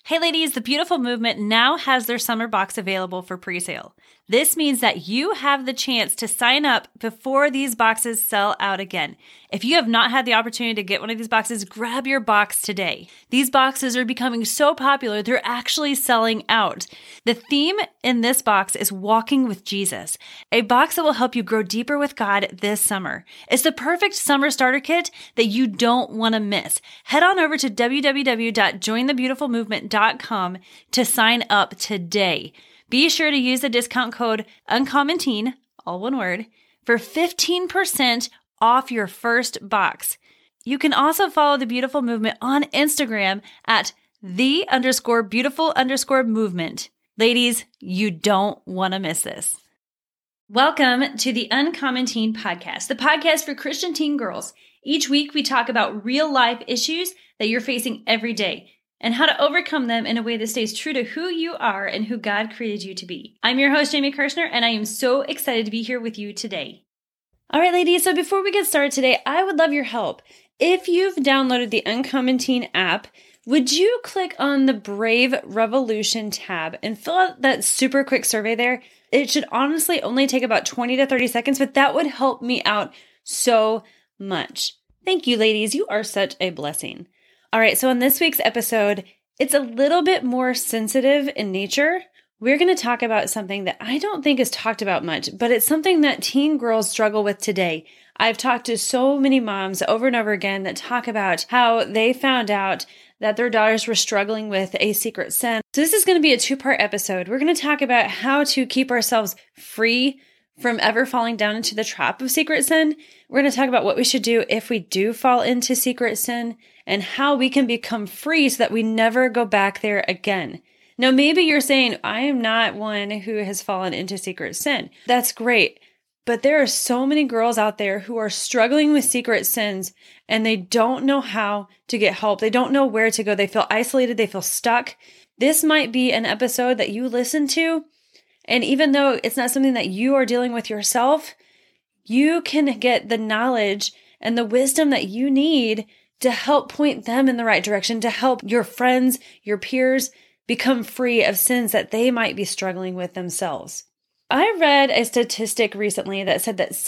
Hey ladies, the Beautiful Movement now has their summer box available for pre-sale. This means that you have the chance to sign up before these boxes sell out again. If you have not had the opportunity to get one of these boxes, grab your box today. These boxes are becoming so popular, they're actually selling out. The theme in this box is Walking with Jesus, a box that will help you grow deeper with God this summer. It's the perfect summer starter kit that you don't want to miss. Head on over to www.jointhebeautifulmovement.com to sign up today. Be sure to use the discount code UncommonTeen, all one word, for 15% off your first box. You can also follow the Beautiful Movement on Instagram at _beautiful_movement. Ladies, you don't want to miss this. Welcome to the Uncommon Teen Podcast, the podcast for Christian teen girls. Each week we talk about real life issues that you're facing every day and how to overcome them in a way that stays true to who you are and who God created you to be. I'm your host, Jamie Kirshner, and I am so excited to be here with you today. All right, ladies, so before we get started today, I would love your help. If you've downloaded the Uncommon Teen app, would you click on the Brave Revolution tab and fill out that super quick survey there? It should honestly only take about 20 to 30 seconds, but that would help me out so much. Thank you, ladies. You are such a blessing. All right, so in this week's episode, it's a little bit more sensitive in nature. We're going to talk about something that I don't think is talked about much, but it's something that teen girls struggle with today. I've talked to so many moms over and over again that talk about how they found out that their daughters were struggling with a secret sin. So this is going to be a two-part episode. We're going to talk about how to keep ourselves free from ever falling down into the trap of secret sin. We're going to talk about what we should do if we do fall into secret sin and how we can become free so that we never go back there again. Now, maybe you're saying, I am not one who has fallen into secret sin. That's great. But there are so many girls out there who are struggling with secret sins and they don't know how to get help. They don't know where to go. They feel isolated. They feel stuck. This might be an episode that you listen to. And even though it's not something that you are dealing with yourself, you can get the knowledge and the wisdom that you need to help point them in the right direction, to help your friends, your peers become free of sins that they might be struggling with themselves. I read a statistic recently that said that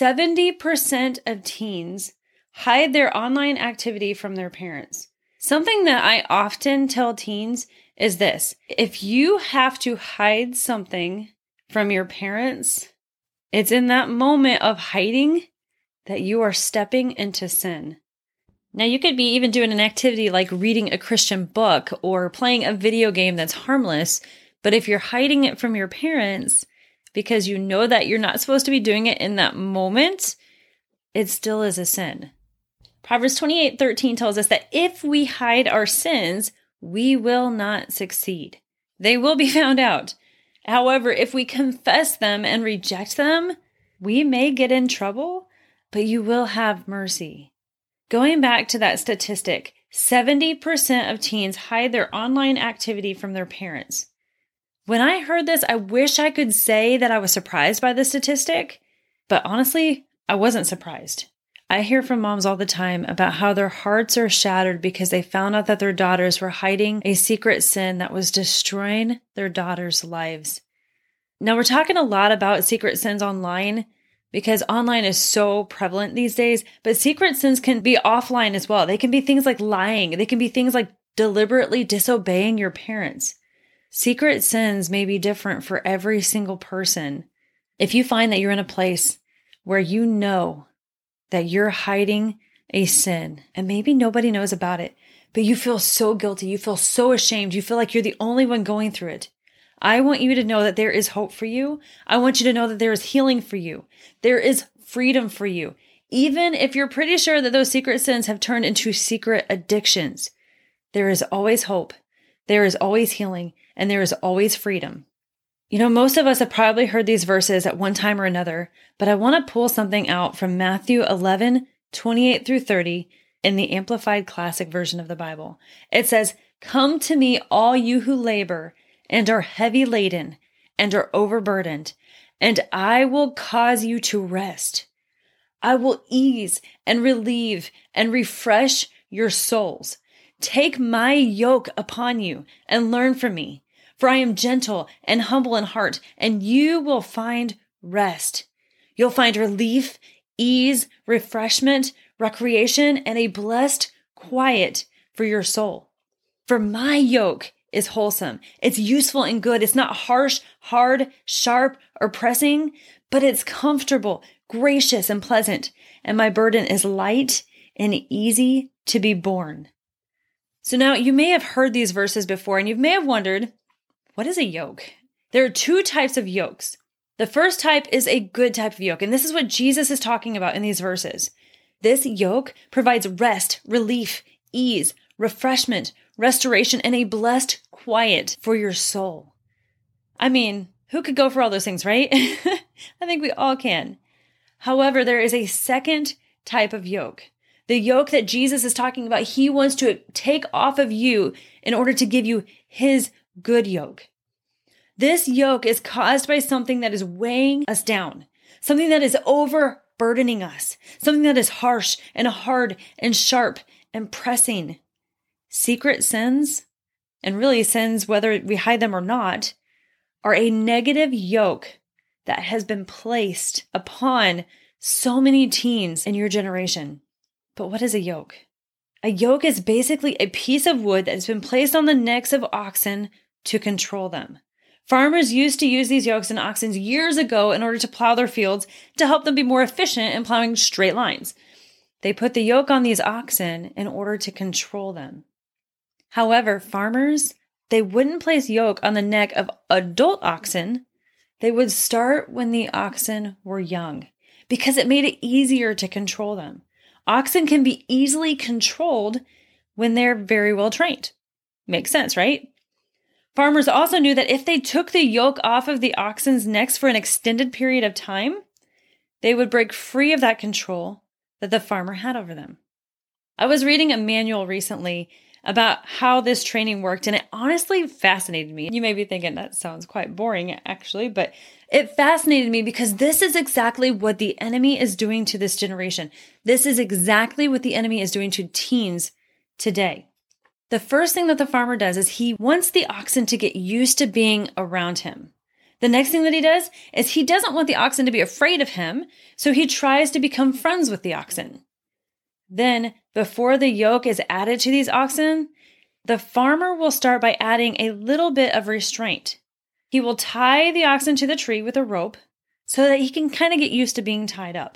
70% of teens hide their online activity from their parents. Something that I often tell teens is this: if you have to hide something from your parents, it's in that moment of hiding that you are stepping into sin. Now, you could be even doing an activity like reading a Christian book or playing a video game that's harmless, but if you're hiding it from your parents because you know that you're not supposed to be doing it in that moment, it still is a sin. Proverbs 28:13 tells us that if we hide our sins, we will not succeed. They will be found out. However, if we confess them and reject them, we may get in trouble, but you will have mercy. Going back to that statistic, 70% of teens hide their online activity from their parents. When I heard this, I wish I could say that I was surprised by the statistic, but honestly, I wasn't surprised. I hear from moms all the time about how their hearts are shattered because they found out that their daughters were hiding a secret sin that was destroying their daughters' lives. Now, we're talking a lot about secret sins online because online is so prevalent these days, but secret sins can be offline as well. They can be things like lying. They can be things like deliberately disobeying your parents. Secret sins may be different for every single person. If you find that you're in a place where you know that you're hiding a sin and maybe nobody knows about it, but you feel so guilty, you feel so ashamed, you feel like you're the only one going through it, I want you to know that there is hope for you. I want you to know that there is healing for you. There is freedom for you. Even if you're pretty sure that those secret sins have turned into secret addictions, there is always hope. There is always healing, and there is always freedom. You know, most of us have probably heard these verses at one time or another, but I want to pull something out from Matthew 11:28 through 30 in the Amplified Classic Version of the Bible. It says, "Come to me, all you who labor and are heavy laden and are overburdened, and I will cause you to rest. I will ease and relieve and refresh your souls. Take my yoke upon you and learn from me, for I am gentle and humble in heart, and you will find rest. You'll find relief, ease, refreshment, recreation, and a blessed quiet for your soul. For my yoke is wholesome. It's useful and good. It's not harsh, hard, sharp, or pressing, but it's comfortable, gracious, and pleasant. And my burden is light and easy to be borne. So now you may have heard these verses before, and you may have wondered, what is a yoke? There are two types of yokes. The first type is a good type of yoke, and this is what Jesus is talking about in these verses. This yoke provides rest, relief, ease, refreshment, restoration, and a blessed quiet for your soul. I mean, who could go for all those things, right? I think we all can. However, there is a second type of yoke. The yoke that Jesus is talking about, he wants to take off of you in order to give you his good yoke. This yoke is caused by something that is weighing us down, something that is overburdening us, something that is harsh and hard and sharp and pressing. Secret sins, and really sins whether we hide them or not, are a negative yoke that has been placed upon so many teens in your generation. But what is a yoke? A yoke is basically a piece of wood that has been placed on the necks of oxen to control them. Farmers used to use these yokes and oxen years ago in order to plow their fields to help them be more efficient in plowing straight lines. They put the yoke on these oxen in order to control them. However, farmers, they wouldn't place yoke on the neck of adult oxen. They would start when the oxen were young because it made it easier to control them. Oxen can be easily controlled when they're very well trained. Makes sense, right? Farmers also knew that if they took the yoke off of the oxen's necks for an extended period of time, they would break free of that control that the farmer had over them. I was reading a manual recently about how this training worked, and it honestly fascinated me. You may be thinking that sounds quite boring, actually, but it fascinated me because this is exactly what the enemy is doing to this generation. This is exactly what the enemy is doing to teens today. The first thing that the farmer does is he wants the oxen to get used to being around him. The next thing that he does is he doesn't want the oxen to be afraid of him, so he tries to become friends with the oxen. Then, before the yoke is added to these oxen, the farmer will start by adding a little bit of restraint. He will tie the oxen to the tree with a rope so that he can kind of get used to being tied up.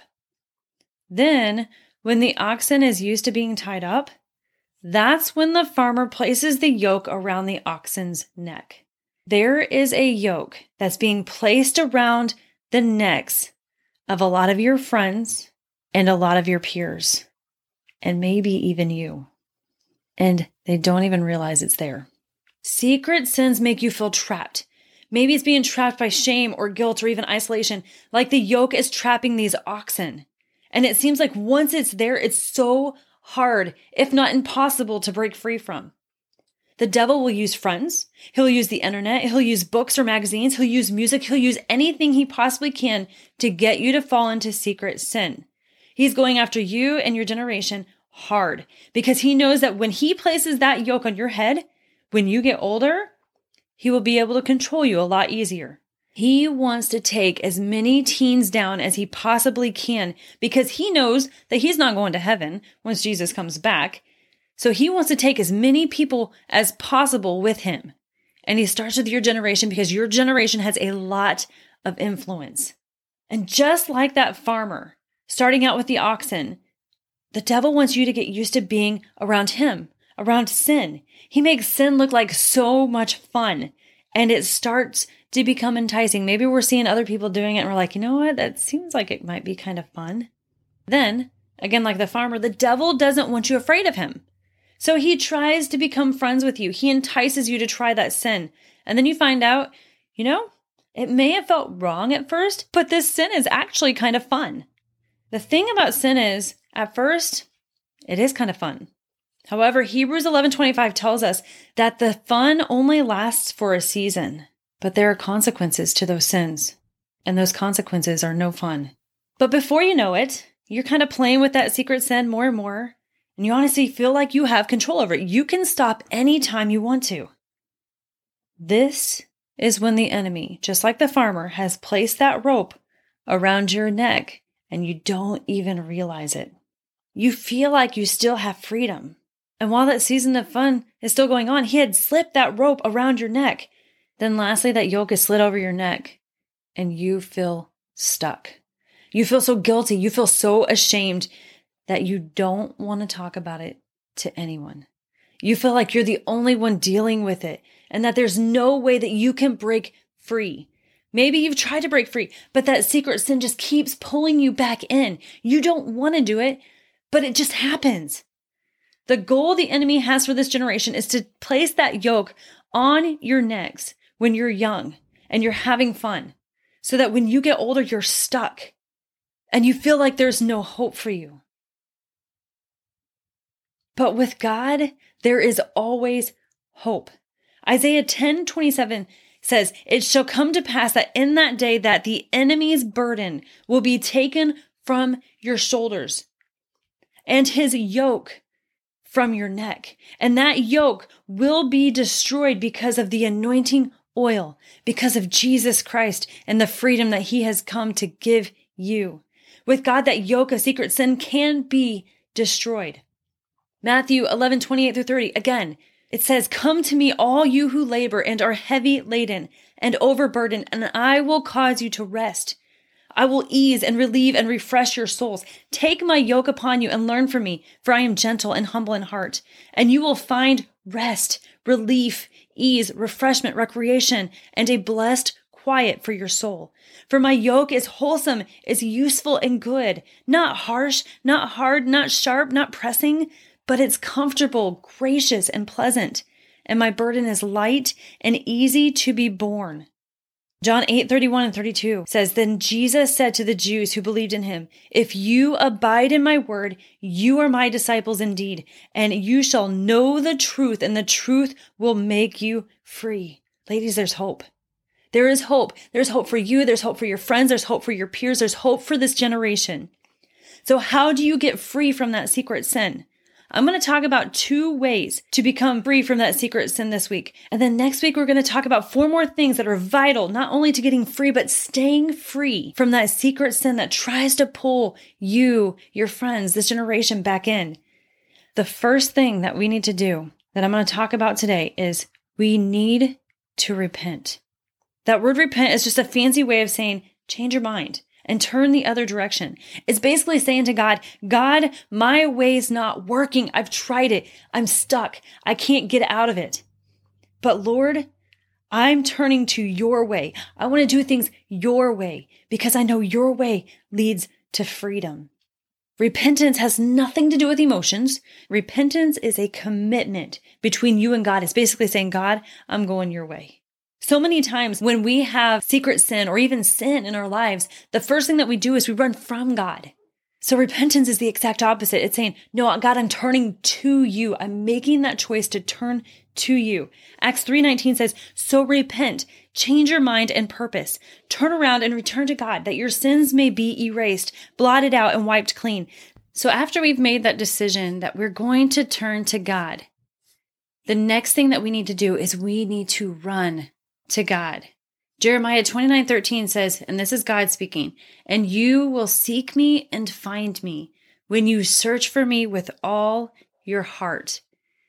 Then, when the oxen is used to being tied up, that's when the farmer places the yoke around the oxen's neck. There is a yoke that's being placed around the necks of a lot of your friends and a lot of your peers, and maybe even you. And they don't even realize it's there. Secret sins make you feel trapped. Maybe it's being trapped by shame or guilt or even isolation, like the yoke is trapping these oxen. And it seems like once it's there, it's so hard, if not impossible, to break free from. The devil will use friends. He'll use the internet. He'll use books or magazines. He'll use music. He'll use anything he possibly can to get you to fall into secret sin. He's going after you and your generation hard because he knows that when he places that yoke on your head, when you get older, he will be able to control you a lot easier. He wants to take as many teens down as he possibly can because he knows that he's not going to heaven once Jesus comes back. So he wants to take as many people as possible with him. And he starts with your generation because your generation has a lot of influence. And just like that farmer, starting out with the oxen, the devil wants you to get used to being around him, around sin. He makes sin look like so much fun, and it starts to become enticing. Maybe we're seeing other people doing it, and we're like, you know what? That seems like it might be kind of fun. Then, again, like the farmer, the devil doesn't want you afraid of him. So he tries to become friends with you. He entices you to try that sin. And then you find out, it may have felt wrong at first, but this sin is actually kind of fun. The thing about sin is, at first, it is kind of fun. However, Hebrews 11:25 tells us that the fun only lasts for a season, but there are consequences to those sins, and those consequences are no fun. But before you know it, you're kind of playing with that secret sin more and more, And you honestly feel like you have control over it. You can stop anytime you want to. This is when the enemy, just like the farmer, has placed that rope around your neck and you don't even realize it. You feel like you still have freedom. And while that season of fun is still going on, he had slipped that rope around your neck. Then lastly, that yoke is slid over your neck and you feel stuck. You feel so guilty. You feel so ashamed that you don't want to talk about it to anyone. You feel like you're the only one dealing with it and that there's no way that you can break free. Maybe you've tried to break free, but that secret sin just keeps pulling you back in. You don't want to do it, but it just happens. The goal the enemy has for this generation is to place that yoke on your necks when you're young and you're having fun, so that when you get older, you're stuck and you feel like there's no hope for you. But with God, there is always hope. Isaiah 10:27 says, "It shall come to pass that in that day that the enemy's burden will be taken from your shoulders and his yoke from your neck. And that yoke will be destroyed because of the anointing oil, because of Jesus Christ and the freedom that he has come to give you." With God, that yoke of secret sin can be destroyed. Matthew 11:28-30, again, it says, "Come to me, all you who labor and are heavy laden and overburdened, and I will cause you to rest. I will ease and relieve and refresh your souls. Take my yoke upon you and learn from me, for I am gentle and humble in heart, and you will find rest, relief, ease, refreshment, recreation, and a blessed quiet for your soul. For my yoke is wholesome, is useful and good, not harsh, not hard, not sharp, not pressing, but it's comfortable, gracious, and pleasant. And my burden is light and easy to be borne." John 8:31-32 says, "Then Jesus said to the Jews who believed in him, 'If you abide in my word, you are my disciples indeed, and you shall know the truth, and the truth will make you free.'" Ladies, there's hope. There is hope. There's hope for you. There's hope for your friends. There's hope for your peers. There's hope for this generation. So how do you get free from that secret sin? I'm going to talk about 2 ways to become free from that secret sin this week. And then next week, we're going to talk about 4 more things that are vital, not only to getting free, but staying free from that secret sin that tries to pull you, your friends, this generation back in. The first thing that we need to do that I'm going to talk about today is we need to repent. That word repent is just a fancy way of saying change your mind and turn the other direction. It's basically saying to God, "God, my way's not working. I've tried it. I'm stuck. I can't get out of it. But Lord, I'm turning to your way. I want to do things your way because I know your way leads to freedom." Repentance has nothing to do with emotions. Repentance is a commitment between you and God. It's basically saying, "God, I'm going your way." So many times when we have secret sin or even sin in our lives, the first thing that we do is we run from God. So repentance is the exact opposite. It's saying, "No, God, I'm turning to you. I'm making that choice to turn to you." Acts 3:19 says, "So repent, change your mind and purpose. Turn around and return to God, that your sins may be erased, blotted out, and wiped clean." So after we've made that decision that we're going to turn to God, the next thing that we need to do is we need to run to God. Jeremiah 29:13 says, and this is God speaking, "And you will seek me and find me when you search for me with all your heart."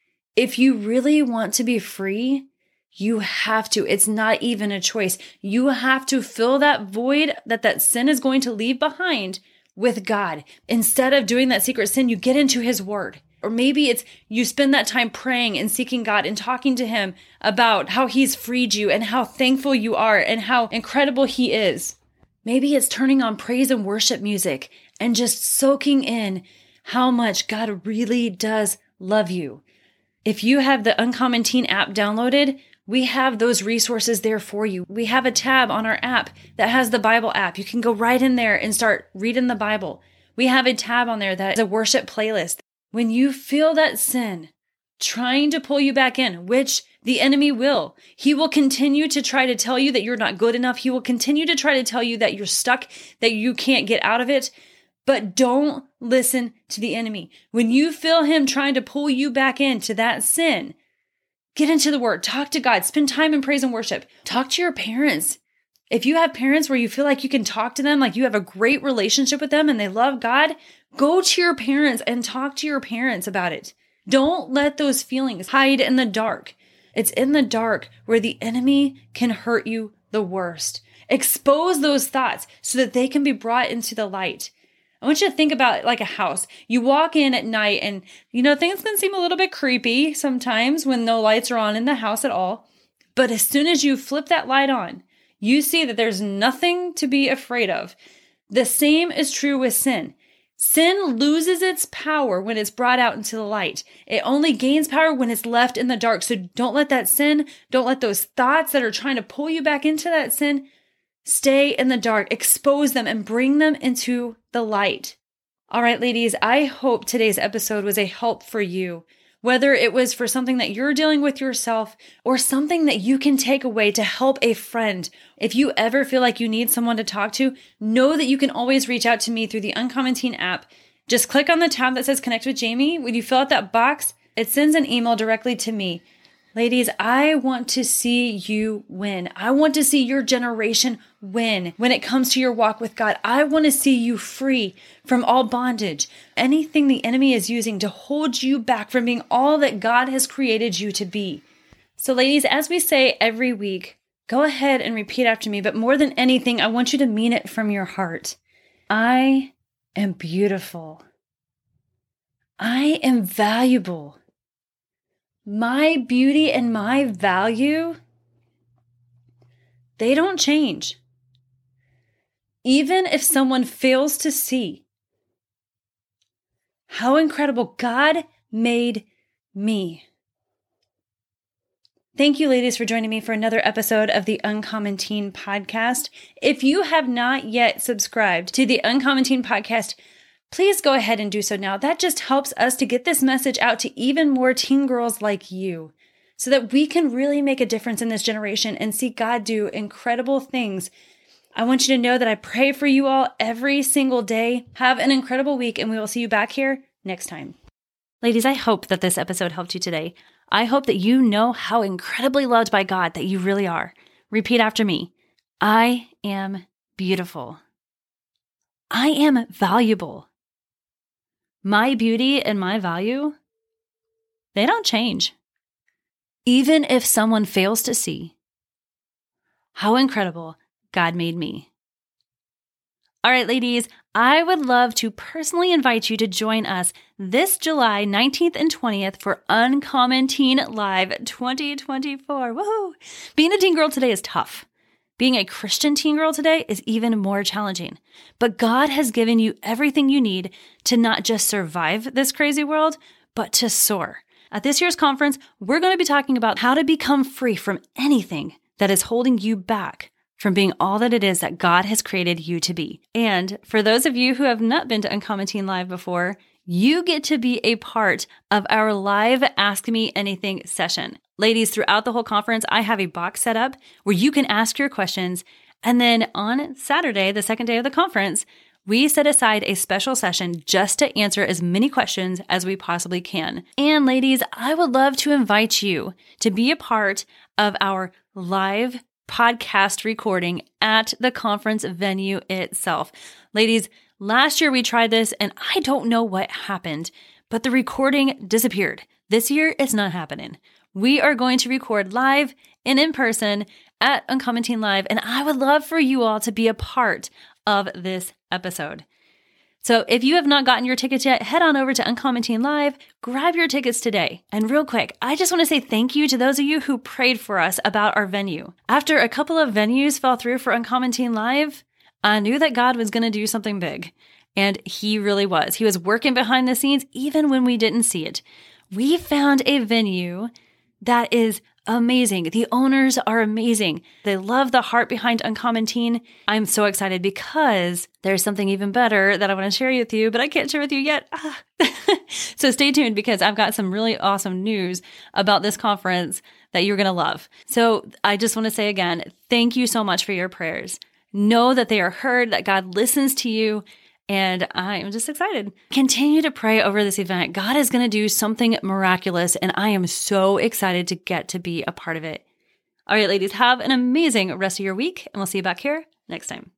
If you really want to be free, you have to. It's not even a choice. You have to fill that void that sin is going to leave behind with God. Instead of doing that secret sin, you get into his word. Or maybe it's you spend that time praying and seeking God and talking to him about how he's freed you and how thankful you are and how incredible he is. Maybe it's turning on praise and worship music and just soaking in how much God really does love you. If you have the Uncommon Teen app downloaded, we have those resources there for you. We have a tab on our app that has the Bible app. You can go right in there and start reading the Bible. We have a tab on there that is a worship playlist. When you feel that sin trying to pull you back in, which the enemy will, he will continue to try to tell you that you're not good enough. He will continue to try to tell you that you're stuck, that you can't get out of it. But don't listen to the enemy. When you feel him trying to pull you back into that sin, get into the word, talk to God, spend time in praise and worship. Talk to your parents. If you have parents where you feel like you can talk to them, like you have a great relationship with them and they love God, go to your parents and talk to your parents about it. Don't let those feelings hide in the dark. It's in the dark where the enemy can hurt you the worst. Expose those thoughts so that they can be brought into the light. I want you to think about it like a house. You walk in at night and, things can seem a little bit creepy sometimes when no lights are on in the house at all. But as soon as you flip that light on, you see that there's nothing to be afraid of. The same is true with sin. Sin loses its power when it's brought out into the light. It only gains power when it's left in the dark. So don't let that sin, don't let those thoughts that are trying to pull you back into that sin, stay in the dark. Expose them and bring them into the light. All right, ladies, I hope today's episode was a help for you. Whether it was for something that you're dealing with yourself or something that you can take away to help a friend. If you ever feel like you need someone to talk to, know that you can always reach out to me through the Uncommon Teen app. Just click on the tab that says Connect with Jamie. When you fill out that box, it sends an email directly to me. Ladies, I want to see you win. I want to see your generation win when it comes to your walk with God. I want to see you free from all bondage, anything the enemy is using to hold you back from being all that God has created you to be. So ladies, as we say every week, go ahead and repeat after me. But more than anything, I want you to mean it from your heart. I am beautiful. I am valuable. My beauty and my value, they don't change. Even if someone fails to see how incredible God made me. Thank you, ladies, for joining me for another episode of the Uncommon Teen Podcast. If you have not yet subscribed to the Uncommon Teen Podcast, please go ahead and do so now. That just helps us to get this message out to even more teen girls like you so that we can really make a difference in this generation and see God do incredible things. I want you to know that I pray for you all every single day. Have an incredible week, and we will see you back here next time. Ladies, I hope that this episode helped you today. I hope that you know how incredibly loved by God that you really are. Repeat after me. I am beautiful. I am valuable. My beauty and my value, they don't change. Even if someone fails to see how incredible God made me. All right, ladies, I would love to personally invite you to join us this July 19th and 20th for Uncommon Teen Live 2024. Woohoo! Being a teen girl today is tough. Being a Christian teen girl today is even more challenging. But God has given you everything you need to not just survive this crazy world, but to soar. At this year's conference, we're going to be talking about how to become free from anything that is holding you back from being all that it is that God has created you to be. And for those of you who have not been to Uncommon Teen Live before, you get to be a part of our live Ask Me Anything session. Ladies, throughout the whole conference, I have a box set up where you can ask your questions. And then on Saturday, the second day of the conference, we set aside a special session just to answer as many questions as we possibly can. And ladies, I would love to invite you to be a part of our live podcast recording at the conference venue itself. Ladies, last year we tried this and I don't know what happened, but the recording disappeared. This year, it's not happening. We are going to record live and in person at Uncommon Teen Live, and I would love for you all to be a part of this episode. So if you have not gotten your tickets yet, head on over to Uncommon Teen Live, grab your tickets today. And real quick, I just want to say thank you to those of you who prayed for us about our venue. After a couple of venues fell through for Uncommon Teen Live, I knew that God was going to do something big. And He really was. He was working behind the scenes even when we didn't see it. We found a venue that is amazing. The owners are amazing. They love the heart behind Uncommon Teen. I'm so excited because there's something even better that I want to share with you, but I can't share with you yet. So stay tuned because I've got some really awesome news about this conference that you're going to love. So I just want to say again, thank you so much for your prayers. Know that they are heard, that God listens to you, And I am just excited. Continue to pray over this event. God is going to do something miraculous, and I am so excited to get to be a part of it. All right, ladies, have an amazing rest of your week, and we'll see you back here next time.